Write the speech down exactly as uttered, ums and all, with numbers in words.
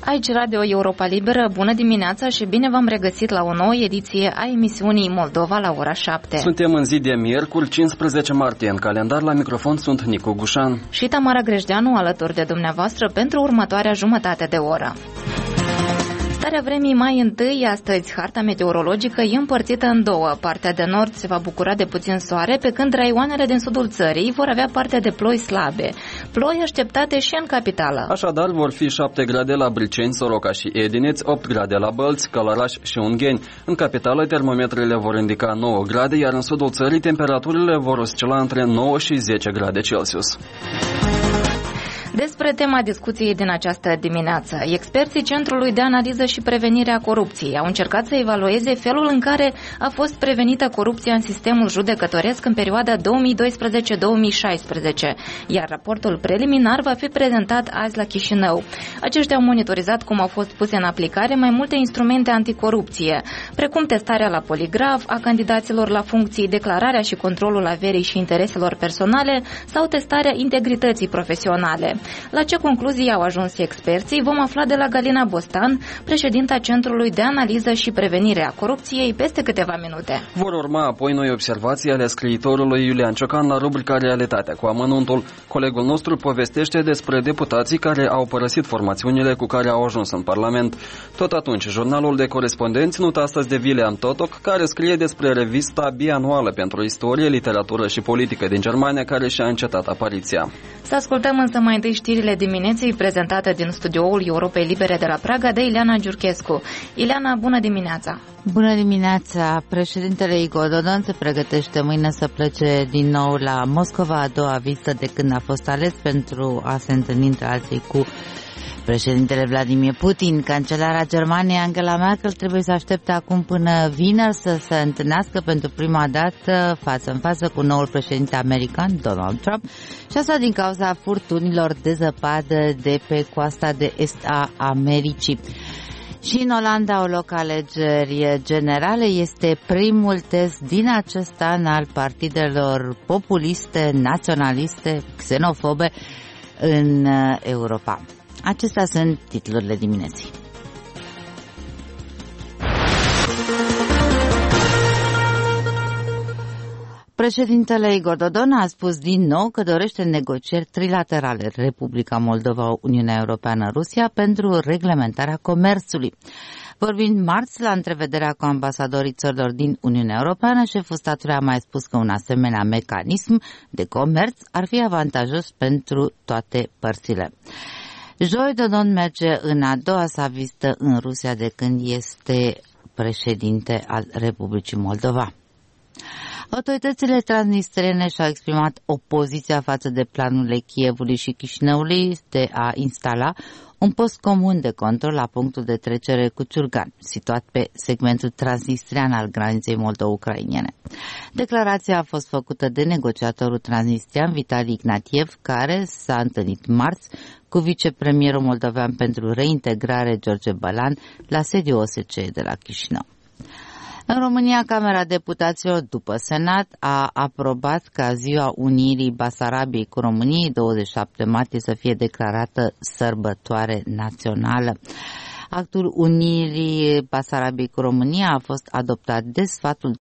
Aici Radio Europa Liberă, bună dimineața și bine v-am regăsit la o nouă ediție a emisiunii Moldova la ora șapte. Suntem în zi de miercuri, cincisprezece martie. În calendar, la microfon sunt Nicu Gușan și Tamara Grejdeanu alături de dumneavoastră pentru următoarea jumătate de oră. Starea vremii mai întâi, astăzi harta meteorologică e împărțită în două. Partea de nord se va bucura de puțin soare, pe când raioanele din sudul țării vor avea parte de ploi slabe. Ploi așteptate și în capitală. Așadar, vor fi șapte grade la Briceni, Soroca și Edineț, opt grade la Bălți, Călăraș și Ungheni. În capitală, termometrele vor indica nouă grade, iar în sudul țării temperaturile vor oscila între nouă și zece grade Celsius. Despre tema discuției din această dimineață, experții Centrului de Analiză și Prevenire a Corupției au încercat să evalueze felul în care a fost prevenită corupția în sistemul judecătoresc în perioada două mii doisprezece două mii șaisprezece, iar raportul preliminar va fi prezentat azi la Chișinău. Aceștia au monitorizat cum au fost puse în aplicare mai multe instrumente anticorupție, precum testarea la poligraf a candidaților la funcții, declararea și controlul averii și intereselor personale sau testarea integrității profesionale. La ce concluzii au ajuns experții vom afla de la Galina Bostan, președinta Centrului de Analiză și Prevenire a Corupției, peste câteva minute. Vor urma apoi noi observații ale scriitorului Iulian Ciocan la rubrica Realitatea cu amănuntul. Colegul nostru povestește despre deputații care au părăsit formațiunile cu care au ajuns în Parlament. Tot atunci, jurnalul de corespondenți nut astăzi de William Totok, care scrie despre revista bianuală pentru istorie, literatură și politică din Germania, care și-a încetat apariția. Să ascultăm însă mai întâi știrile dimineții prezentate din studioul Europei Libere de la Praga de Ileana Giurchescu. Ileana, bună dimineața! Bună dimineața! Președintele Igor Dodon se pregătește mâine să plece din nou la Moscova, a doua vizită de când a fost ales, pentru a se întâlni între alții cu președintele Vladimir Putin. Cancelara Germaniei Angela Merkel trebuie să aștepte acum până vineri să se întâlnească pentru prima dată față în față cu noul președinte american, Donald Trump, și asta din cauza furtunilor de zăpadă de pe coasta de est a Americii. Și în Olanda au loc alegeri generale. Este primul test din acest an al partidelor populiste, naționaliste, xenofobe în Europa. Acestea sunt titlurile dimineții. Președintele Igor Dodon a spus din nou că dorește negocieri trilaterale Republica Moldova, Uniunea Europeană, Rusia pentru reglementarea comerțului. Vorbind marți la întrevederea cu ambasadorii țărilor din Uniunea Europeană, șeful statului a mai spus că un asemenea mecanism de comerț ar fi avantajos pentru toate părțile. Joi, Dodon merge în a doua sa vizită în Rusia de când este președinte al Republicii Moldova. Autoritățile transnistrene și-au exprimat opoziția față de planurile Kievului și Chișinăului de a instala un post comun de control la punctul de trecere cu Ciurgan, situat pe segmentul transnistrian al graniței moldo-ucrainene. Declarația a fost făcută de negociatorul transnistrian Vitali Ignatiev, care s-a întâlnit marți cu vicepremierul moldovean pentru reintegrare George Bălan la sediul O S C E de la Chișinău. În România, Camera Deputaților, după Senat, a aprobat ca Ziua Unirii Basarabiei cu României, douăzeci și șapte martie, să fie declarată sărbătoare națională. Actul Unirii Basarabiei cu România a fost adoptat de sfatul